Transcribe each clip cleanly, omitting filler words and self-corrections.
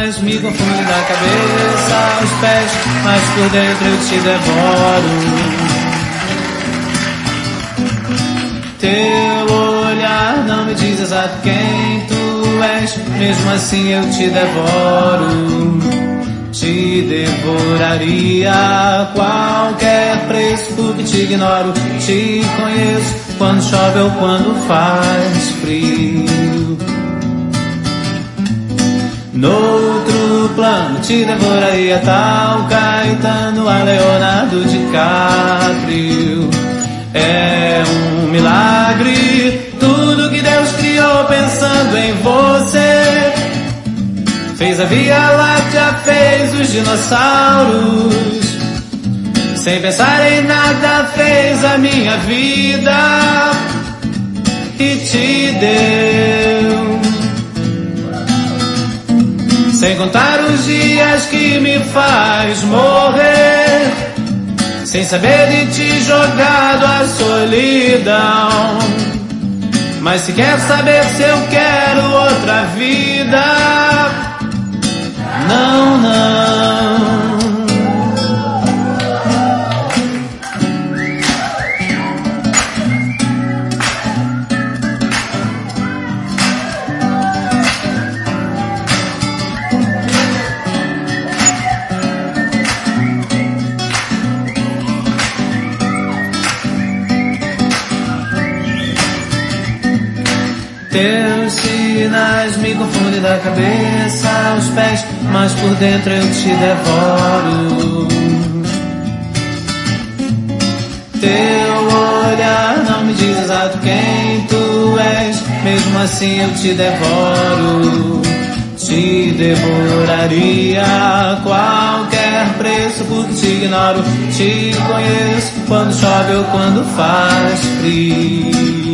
sinais me confundem da cabeça aos pés, mas por dentro eu te devoro. Teu olhar não me diz exato quem tu és, mesmo assim eu te devoro. Te devoraria a qualquer preço, porque te ignoro. Te conheço quando chove ou quando faz frio. Noutro plano te devoraria tal Caetano a Leonardo DiCaprio. É um milagre tudo que Deus criou pensando em você. Fez a Via Láctea, fez os dinossauros. Sem pensar em nada fez a minha vida e te deu. Sem contar os dias que me faz morrer, sem saber de ti jogado à solidão. Mas se quer saber se eu quero outra vida, não, não. Teus sinais me confundem da cabeça aos pés, mas por dentro eu te devoro. Teu olhar não me diz exato quem tu és, mesmo assim eu te devoro. Te devoraria a qualquer preço, porque te ignoro. Te conheço quando chove ou quando faz frio.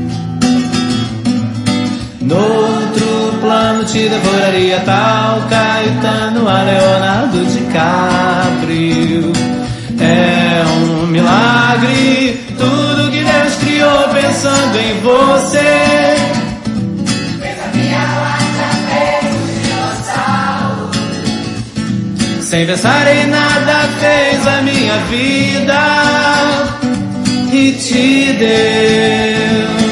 Noutro plano te devoraria tal Caetano a Leonardo DiCaprio. É um milagre tudo que Deus criou pensando em você. Fez a Via Láctea, fez os dinossauros. Sem pensar em nada fez a minha vida e te deu.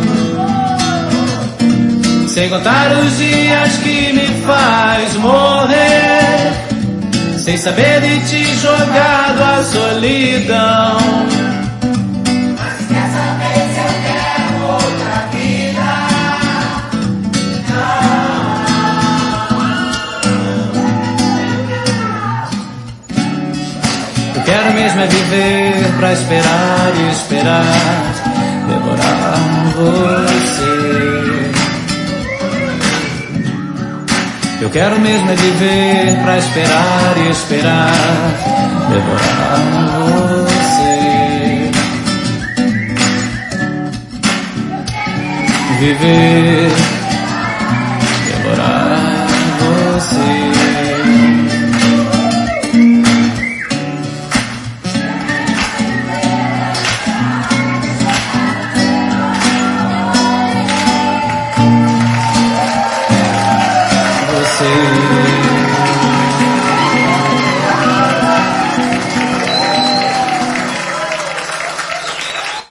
Sem contar os dias que me faz morrer, sem saber de ti jogado à solidão. Mas se quer saber se eu quero outra vida, Eu quero mesmo é viver pra esperar e esperar, devorar você. Eu quero mesmo é viver pra esperar e esperar, devorar você. Viver, devorar você. Você